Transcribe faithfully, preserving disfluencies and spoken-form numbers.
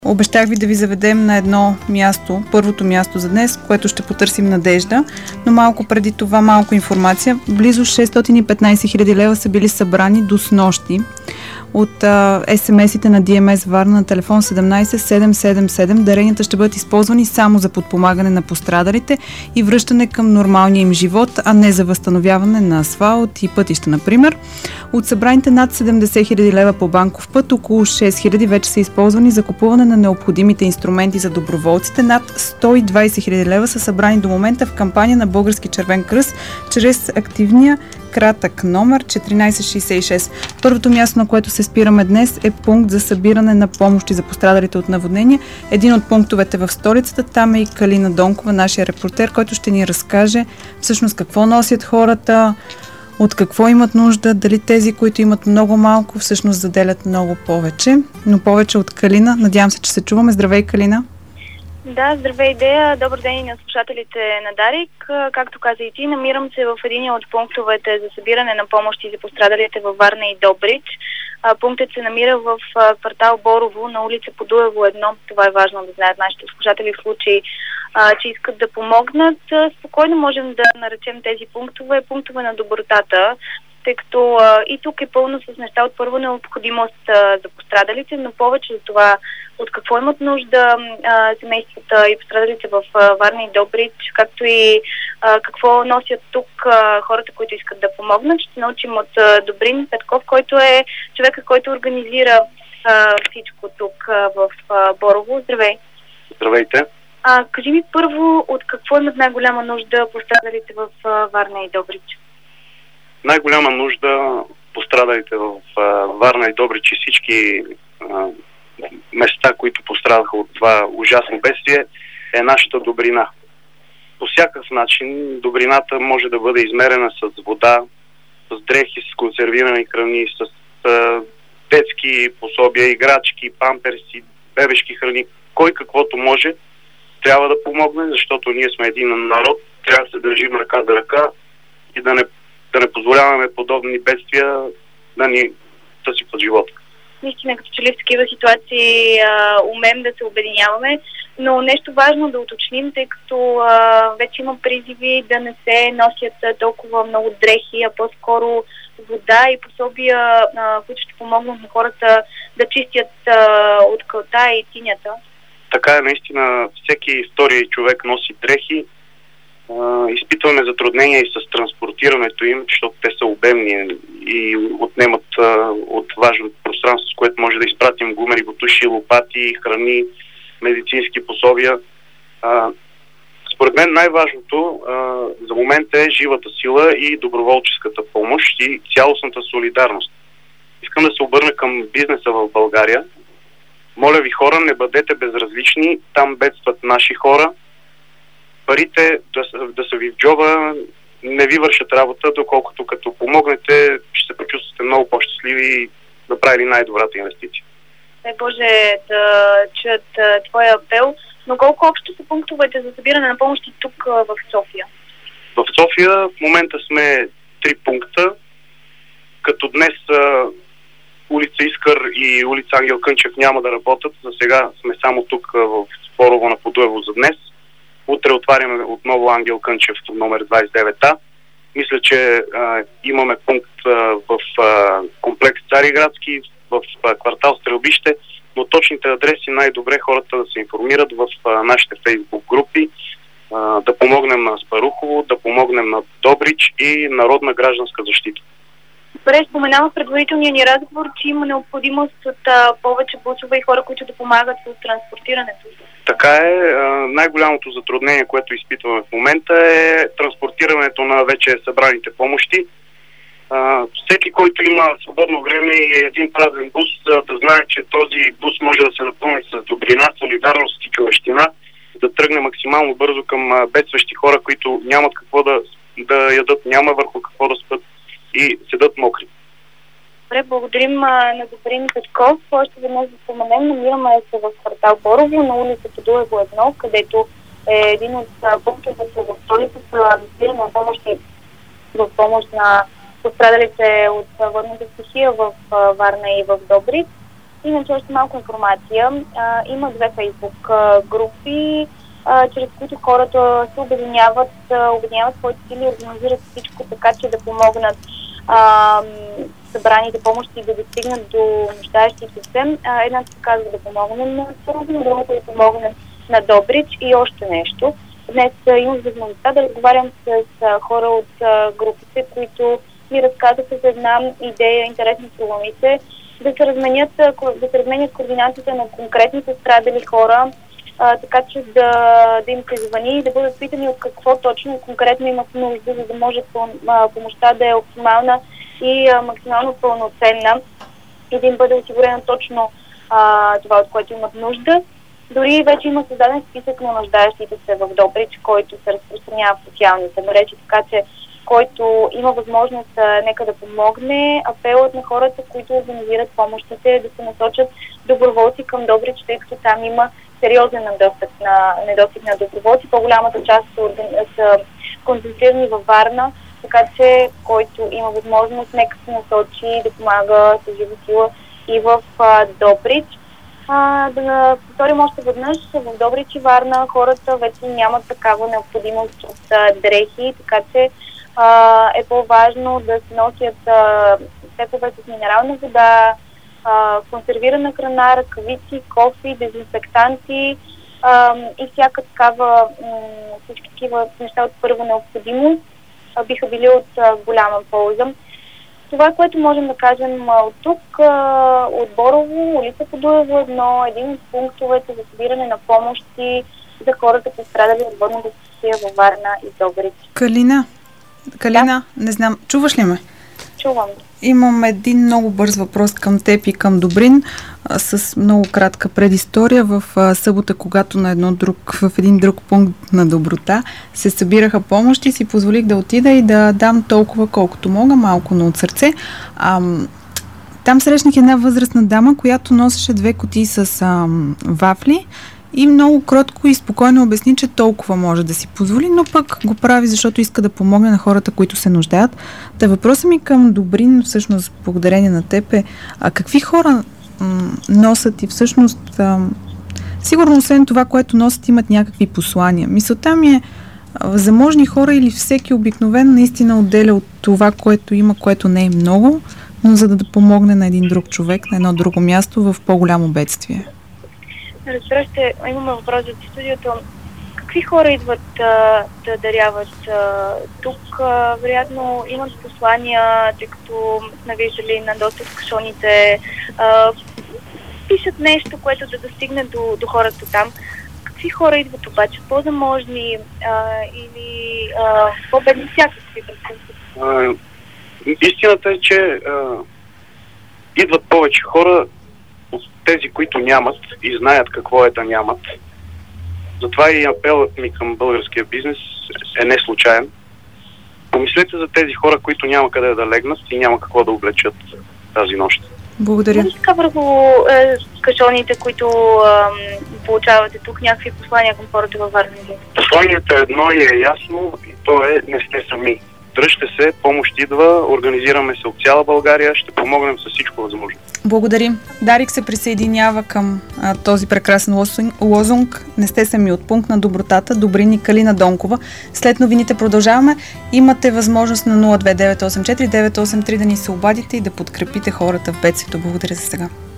Обещах ви да ви заведем на едно място, първото място за днес, което ще потърсим Надежда, но малко преди това малко информация. Близо шестстотин и петнайсет хиляди лева са били събрани до снощи от а, ес ем ес-ите на Ди Ем Ес Варна на телефон седемнайсет седемстотин седемдесет и седем. Даренията ще бъдат използвани само за подпомагане на пострадалите и връщане към нормалния им живот, а не за възстановяване на асфалт и пътища, например. От събраните над седемдесет хиляди лева по банков път, около шест хиляди вече са използвани за купуване на необходимите инструменти за доброволците. Над сто и двайсет хиляди лева са събрани до момента в кампания на Български червен кръст чрез активния кратък номер четиринайсет шейсет и шест. Първото място, на което се спираме днес, е пункт за събиране на помощи за пострадалите от наводнения. Един от пунктовете в столицата, там е и Калина Донкова, нашия репортер, който ще ни разкаже всъщност какво носят хората, от какво имат нужда, дали тези, които имат много малко, всъщност заделят много повече. Но повече от Калина. Надявам се, че се чуваме. Здравей, Калина! Да, здравей, Идея. Добър ден и на слушателите на Дарик. Както каза и ти, намирам се в един от пунктовете за събиране на помощи за пострадалите във Варна и Добрич. Пунктът се намира в квартал Борово на улица Подуево едно. Това е важно да знаят нашите слушатели в случай, че искат да помогнат. Спокойно можем да наречем тези пунктове пунктове на добротата, тъй като а, и тук е пълно с неща от първа необходимост а, за пострадалите, но повече за това от какво имат нужда а, семействата и пострадалите в а, Варна и Добрич, както и а, какво носят тук а, хората, които искат да помогнат. Ще научим от а, Добрин Петков, който е човека, който организира а, всичко тук а, в а, Борово. Здравей! Здравейте! А, кажи ми първо от какво имат най-голяма нужда пострадалите в а, Варна и Добрич? Най-голяма нужда пострадалите в а, Варна и Добрич и всички а, места, които пострадаха от това ужасно бедствие, е нашата добрина. По всякакъв начин добрината може да бъде измерена с вода, с дрехи, с консервирани храни, с а, детски пособия, играчки, памперси, бебешки храни. Кой каквото може трябва да помогне, защото ние сме един народ, трябва да се държим ръка за ръка и да не да не позволяваме подобни бедствия да ни съсипват живота. Наистина, като че ли в такива ситуации а, умеем да се обединяваме, но нещо важно да уточним, тъй като а, вече има призиви да не се носят а, толкова много дрехи, а по-скоро вода и пособия, а, които ще помогнат на хората да чистят а, от кълта и тинята. Така е, наистина, всеки втори човек носи дрехи. Uh, изпитваме затруднения и с транспортирането им, защото те са обемни и отнемат uh, от важното пространство, с което може да изпратим гумери, ботуши, лопати, храни, медицински пособия. Uh, според мен най-важното uh, за момента е живата сила и доброволческата помощ и цялостната солидарност. Искам да се обърна към бизнеса в България. Моля ви, хора, не бъдете безразлични, там бедстват наши хора. Парите да, да са ви в джоба не ви вършат работа, доколкото като помогнете, ще се почувствате много по-щастливи и да правили най-добрата инвестиция. Дай Боже да чуят твоя апел, но колко общо са пунктовете за събиране на помощи тук в София? В София в момента сме три пункта, като днес а, улица Искър и улица Ангел Кънчев няма да работят. За сега сме само тук в Борово на Подуево за днес. Утре отваряме отново Ангел Кънчев номер двайсет и девет А. Мисля, че а, имаме пункт а, в а, комплекс Цариградски, в а, квартал Стрелбище, но точните адреси най-добре хората да се информират в а, нашите фейсбук групи, а, да помогнем на Спарухово, да помогнем на Добрич и Народна гражданска защита. Добре, споменава в предварителния ни разговор, че има необходимост от а, повече бусове и хора, които да помагат с транспортирането. Така е. Най-голямото затруднение, което изпитваме в момента, е транспортирането на вече събраните помощи. Всеки, който има свободно време и един празен бус, да знае, че този бус може да се напълни с добрина, солидарност и човещина, да тръгне максимално бързо към бедстващи хора, които нямат какво да, да ядат, няма върху какво да спят и седат мокри. Добре, благодарим а, на Добрин Петков. Още веднъж да споменем, намираме се в квартал Борово на улица Подуево едно, където е един от пунктовете в столицата за събиране на помощи в помощ на пострадалите от водната стихия в а, Варна и в Добрич. Иначе още малко информация. А, има две фейсбук а, групи, а, чрез които хората се обединяват, а, обединяват своите сили и организират всичко така, че да помогнат а, събраните помощи да достигнат до нуждаещите се. А, една се казва да помогнем на Сърбия, другата да помогнем на Добрич и още нещо. Днес а, имам възможността да разговарям с а, хора от а, групите, които ми разказаха за една идея, интересна в колоните, да се разменят, да се разменят координатите на конкретните страдали хора, а, така че да, да им се звъни и да бъдат питани от какво точно конкретно имат нужда, за да може помощта да е оптимална и а, максимално пълноценна и да им бъде осигурено точно а, това, от което имат нужда. Дори вече има създаден списък на нуждаещите се в Добрич, който се разпространява в социалните мрежи, така че който има възможност а, нека да помогне. Апелът на хората, които организират помощите, е да се насочат доброволци към Добрич, тъй като там има сериозен недостиг на, недостиг на доброволци. По-голямата част са, са концентрирани във Варна, така че който има възможност, нека се насочи да помага с жива сила и в а, Добрич. А, да повторим още веднъж, в Добрич и Варна хората вече нямат такава необходимост от а, дрехи, така че а, е по-важно да се носят цепове с минерална вода, а, консервирана храна, ръкавици, кофи, дезинфектанти а, и всяка такава, м- всички такива неща от първа необходимост а, биха били от а, голяма полза. Това, което можем да кажем а, от тук, а, от Борово, улица Подуево едно, един от пунктовете за събиране на помощи за хората, пострадали от водната стихия във Варна и Добрич. Калина, Калина, да? Не знам, чуваш ли ме? Чувам. Имам един много бърз въпрос към теб и към Добрин, а, с много кратка предистория. В а, събота, когато на едно друг, в един друг пункт на Доброта се събираха помощи, си позволих да отида и да дам толкова колкото мога, малко, но от сърце. А, там срещнах една възрастна дама, която носеше две кутии с а, вафли и много кротко и спокойно обясни, че толкова може да си позволи, но пък го прави, защото иска да помогне на хората, които се нуждаят. Та въпросът ми към Добрин, всъщност благодарение на теб, е а какви хора м- носят и всъщност а, сигурно освен това, което носят, имат някакви послания. Мисълта ми е а, заможни хора или всеки обикновен наистина отделя от това, което има, което не е много, но за да, да помогне на един друг човек, на едно друго място в по-голямо бедствие. Разбира се, имаме въпрос от студиото. Какви хора идват а, да даряват а, тук? А, вероятно имат послания, тъй като сме виждали на доста от кашоните. А, пишат нещо, което да достигне до, до хората там. Какви хора идват обаче? По-заможни а, или а, по-бедни всякакви? Истината е, че а, идват повече хора от тези, които нямат и знаят какво е да нямат. Затова и апелът ми към българския бизнес е не случайен. Помислете за тези хора, които няма къде да легнат и няма какво да облечат тази нощ. Благодаря. Може така върху е, кашоните, които е, получавате тук, някакви послания към хората във Варна? Посланието е едно и е ясно, и то е: не сте сами. Дръжте се, помощ идва, организираме се от цяла България, ще помогнем с всичко възможно. Благодарим. Дарик се присъединява към а, този прекрасен лозунг. Не сте сами, от пункт на добротата. Добрин и Калина Донкова. След новините продължаваме. Имате възможност на нула две девет осем четири девет осем три да ни се обадите и да подкрепите хората в бедствието. Благодаря за сега.